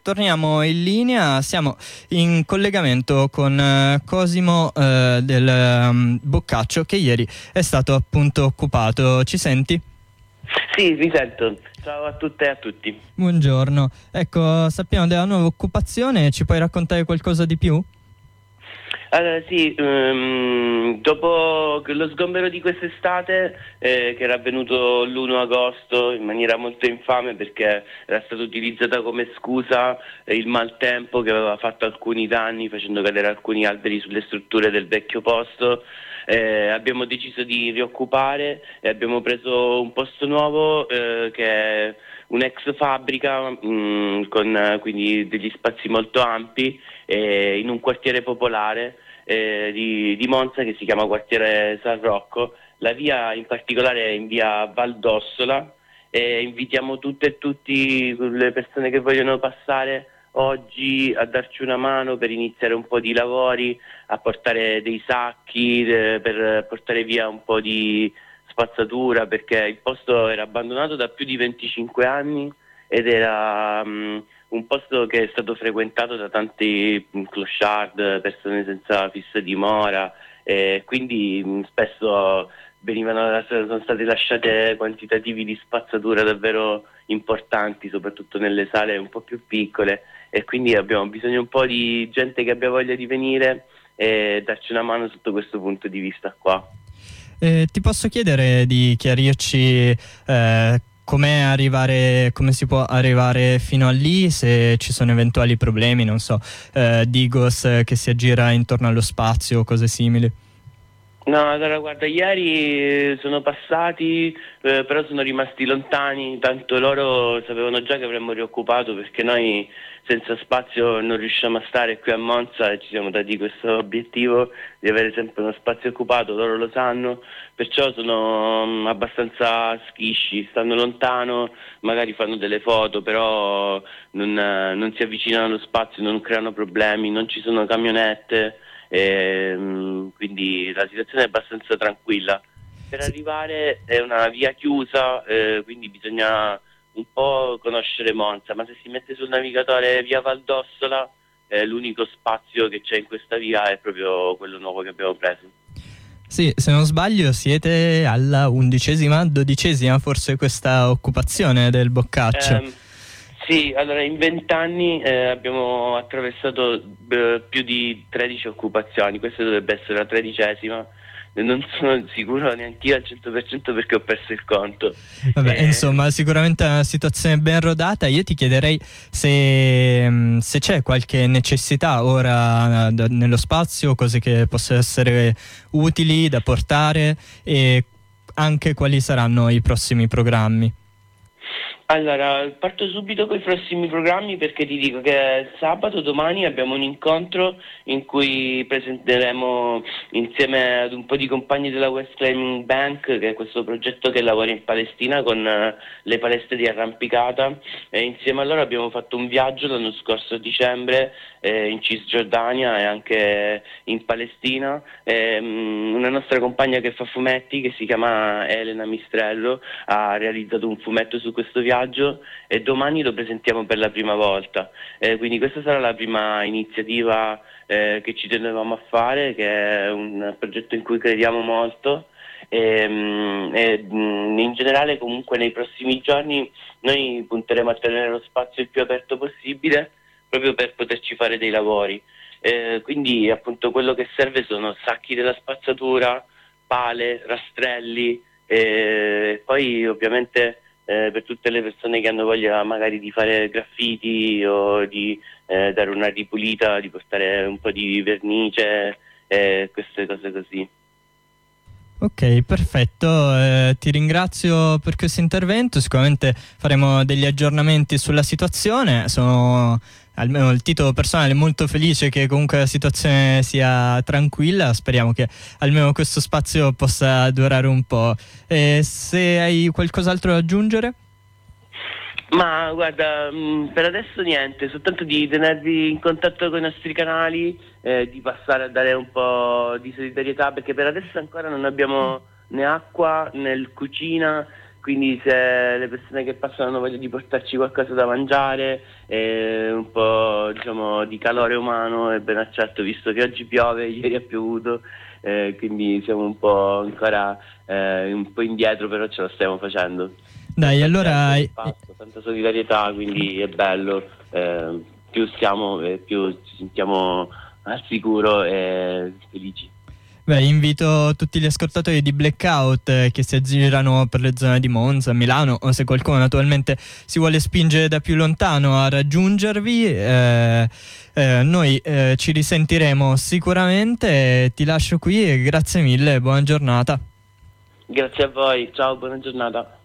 torniamo in linea, siamo in collegamento con Cosimo del Boccaccio, che ieri è stato appunto occupato. Ci senti? Sì, vi sento. Ciao a tutte e a tutti. Buongiorno. Ecco, sappiamo della nuova occupazione, ci puoi raccontare qualcosa di più? Allora sì, dopo lo sgombero di quest'estate, che era avvenuto l'1 agosto in maniera molto infame perché era stata utilizzata come scusa il maltempo che aveva fatto alcuni danni facendo cadere alcuni alberi sulle strutture del vecchio posto, abbiamo deciso di rioccupare e abbiamo preso un posto nuovo che è un'ex fabbrica con quindi degli spazi molto ampi in un quartiere popolare di Monza che si chiama quartiere San Rocco. La via in particolare è in via Valdossola e invitiamo tutte e tutti le persone che vogliono passare oggi a darci una mano per iniziare un po' di lavori, a portare dei sacchi per portare via un po' di spazzatura, perché il posto era abbandonato da più di 25 anni ed era un posto che è stato frequentato da tanti clochard, persone senza fissa dimora, e quindi spesso sono state lasciate quantitativi di spazzatura davvero importanti, soprattutto nelle sale un po' più piccole, e quindi abbiamo bisogno un po' di gente che abbia voglia di venire e darci una mano sotto questo punto di vista qua. Ti posso chiedere di chiarirci come si può arrivare fino a lì, se ci sono eventuali problemi, non so, Digos che si aggira intorno allo spazio o cose simili? No, allora guarda, ieri sono passati, però sono rimasti lontani, tanto loro sapevano già che avremmo rioccupato, perché noi senza spazio non riusciamo a stare qui a Monza e ci siamo dati questo obiettivo di avere sempre uno spazio occupato, loro lo sanno, perciò sono abbastanza schisci, stanno lontano, magari fanno delle foto, però non si avvicinano allo spazio, non creano problemi, non ci sono camionette. Quindi la situazione è abbastanza tranquilla. Per arrivare è una via chiusa, quindi bisogna un po' conoscere Monza, ma se si mette sul navigatore via Valdossola, l'unico spazio che c'è in questa via è proprio quello nuovo che abbiamo preso. Sì, se non sbaglio siete alla 11ª, 12ª forse questa occupazione del Boccaccio. Sì, allora in 20 anni abbiamo attraversato più di 13 occupazioni, questa dovrebbe essere la 13ª, non sono sicuro neanche io al 100% perché ho perso il conto. Vabbè, insomma, sicuramente è una situazione ben rodata. Io ti chiederei se c'è qualche necessità ora nello spazio, cose che possono essere utili da portare e anche quali saranno i prossimi programmi. Allora, parto subito con i prossimi programmi perché ti dico che sabato, domani, abbiamo un incontro in cui presenteremo insieme ad un po' di compagni della West Climbing Bank, che è questo progetto che lavora in Palestina con le palestre di arrampicata, e insieme a loro abbiamo fatto un viaggio l'anno scorso a dicembre in Cisgiordania e anche in Palestina. Una nostra compagna che fa fumetti, che si chiama Elena Mistrello, ha realizzato un fumetto su questo viaggio e domani lo presentiamo per la prima volta, quindi questa sarà la prima iniziativa che ci tenevamo a fare, che è un progetto in cui crediamo molto e in generale comunque nei prossimi giorni noi punteremo a tenere lo spazio il più aperto possibile proprio per poterci fare dei lavori, quindi appunto quello che serve sono sacchi della spazzatura, pale, rastrelli e poi ovviamente per tutte le persone che hanno voglia magari di fare graffiti o di dare una ripulita, di portare un po' di vernice e queste cose così. Ok, perfetto, ti ringrazio per questo intervento. Sicuramente faremo degli aggiornamenti sulla situazione. Sono, almeno il titolo personale, molto felice che comunque la situazione sia tranquilla. Speriamo che almeno questo spazio possa durare un po'. Se hai qualcos'altro da aggiungere? Ma guarda, per adesso niente, soltanto di tenervi in contatto con i nostri canali, di passare a dare un po' di solidarietà, perché per adesso ancora non abbiamo né acqua né cucina, quindi se le persone che passano hanno voglia di portarci qualcosa da mangiare, un po' diciamo di calore umano è ben accetto, visto che oggi piove, ieri ha piovuto, quindi siamo un po' ancora un po' indietro, però ce la stiamo facendo. Dai, allora Tanta solidarietà, quindi è bello, più siamo più ci sentiamo al sicuro e felici. beh, invito tutti gli ascoltatori di Blackout che si aggirano per le zone di Monza, Milano, o se qualcuno naturalmente si vuole spingere da più lontano a raggiungervi. Noi ci risentiremo sicuramente. Ti lascio qui e grazie mille, buona giornata. Grazie a voi, ciao, buona giornata.